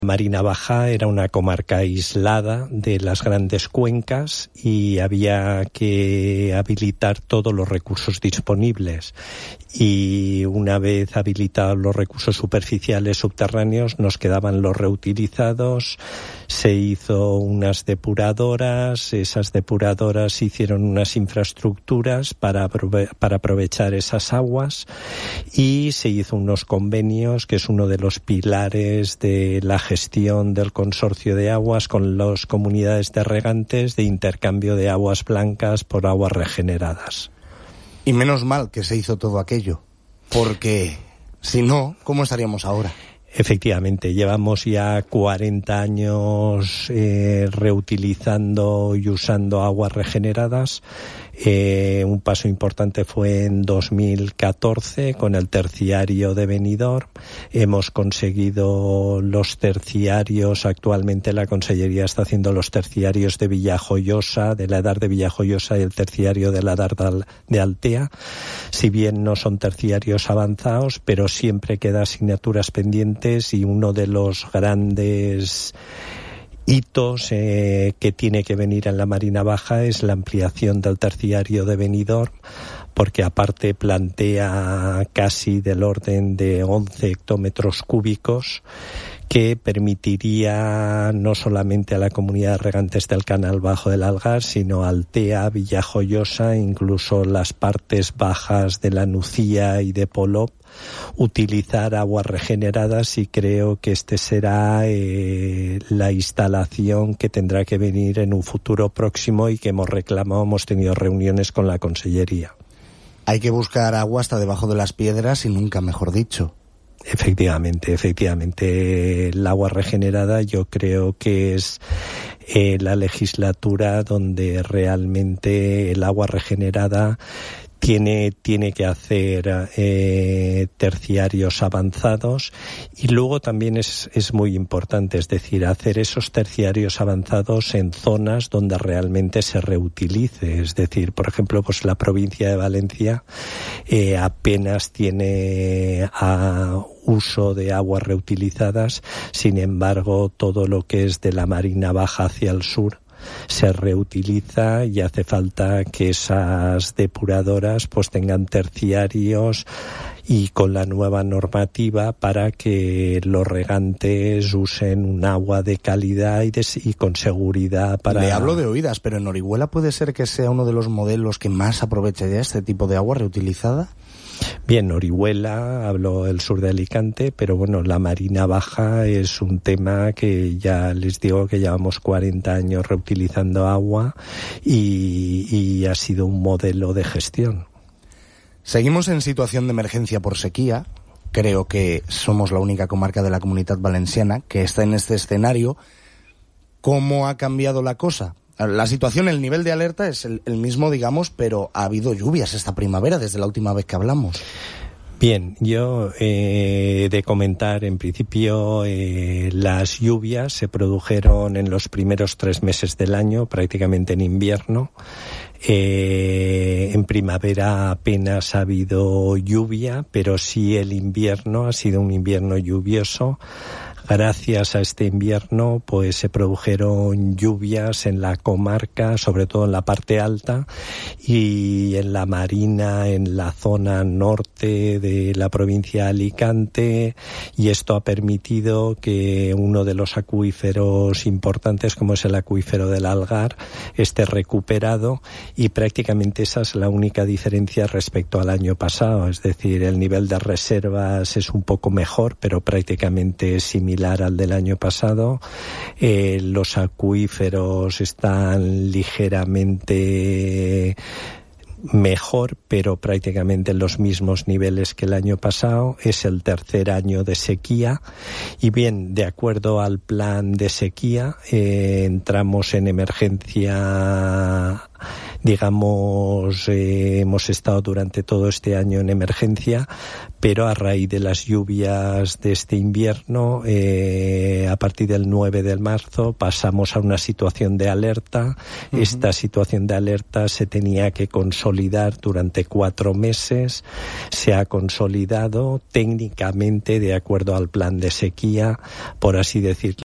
Marina Baja era una comarca aislada de las grandes cuencas y había que habilitar todos los recursos disponibles. Y una vez habilitados los recursos superficiales subterráneos, nos quedaban los reutilizados. Se hizo unas depuradoras, esas depuradoras hicieron unas infraestructuras para aprovechar esas aguas, y se hizo unos convenios, que es uno de los pilares de la gestión del consorcio de aguas con las comunidades de regantes, de intercambio de aguas blancas por aguas regeneradas. Y menos mal que se hizo todo aquello, porque si no, ¿cómo estaríamos ahora? Efectivamente, llevamos ya 40 años reutilizando y usando aguas regeneradas. Un paso importante fue en 2014 con el terciario de Benidorm. Hemos conseguido los terciarios. Actualmente la Consellería está haciendo los terciarios de Villajoyosa, de la Edar de Villajoyosa, y el terciario de la Edar de Altea. Si bien no son terciarios avanzados, pero siempre queda asignaturas pendientes, y uno de los grandes hitos que tiene que venir en la Marina Baja es la ampliación del terciario de Benidorm, porque aparte plantea casi del orden de 11 hectómetros cúbicos, que permitiría no solamente a la comunidad de regantes del Canal Bajo del Algar, sino Altea, Villajoyosa, incluso las partes bajas de la Nucía y de Polop, utilizar aguas regeneradas, y creo que este será la instalación que tendrá que venir en un futuro próximo y que hemos reclamado, hemos tenido reuniones con la Consellería. Hay que buscar agua hasta debajo de las piedras, y nunca mejor dicho. Efectivamente, el agua regenerada yo creo que es la legislatura donde realmente el agua regenerada tiene que hacer terciarios avanzados, y luego también es muy importante, es decir, hacer esos terciarios avanzados en zonas donde realmente se reutilice. Es decir, por ejemplo, pues la provincia de Valencia apenas tiene uso de aguas reutilizadas. Sin embargo, todo lo que es de la Marina Baja hacia el sur se reutiliza, y hace falta que esas depuradoras pues tengan terciarios, y con la nueva normativa, para que los regantes usen un agua de calidad y con seguridad para... Le hablo de oídas, pero en Orihuela puede ser que sea uno de los modelos que más aproveche ya este tipo de agua reutilizada. Bien, Orihuela, hablo del sur de Alicante, pero bueno, la Marina Baja es un tema que ya les digo que llevamos 40 años reutilizando agua, y ha sido un modelo de gestión. Seguimos en situación de emergencia por sequía. Creo que somos la única comarca de la Comunitat Valenciana que está en este escenario. ¿Cómo ha cambiado la cosa? La situación, el nivel de alerta es el mismo, digamos, pero ha habido lluvias esta primavera desde la última vez que hablamos. Bien, yo he de comentar, en principio, las lluvias se produjeron en los primeros 3 meses del año, prácticamente en invierno. En primavera apenas ha habido lluvia, pero sí el invierno ha sido un invierno lluvioso. Gracias a este invierno, pues se produjeron lluvias en la comarca, sobre todo en la parte alta, y en la marina, en la zona norte de la provincia de Alicante, y esto ha permitido que uno de los acuíferos importantes, como es el acuífero del Algar, esté recuperado, y prácticamente esa es la única diferencia respecto al año pasado. Es decir, el nivel de reservas es un poco mejor, pero prácticamente es similar al del año pasado. Los acuíferos están ligeramente mejor, pero prácticamente en los mismos niveles que el año pasado. Es el tercer año de sequía, y bien, de acuerdo al plan de sequía, entramos en emergencia Digamos, hemos estado durante todo este año en emergencia, pero a raíz de las lluvias de este invierno, a partir del 9 de marzo pasamos a una situación de alerta. Esta situación de alerta se tenía que consolidar durante 4 meses. Se ha consolidado técnicamente de acuerdo al plan de sequía, por así decirlo.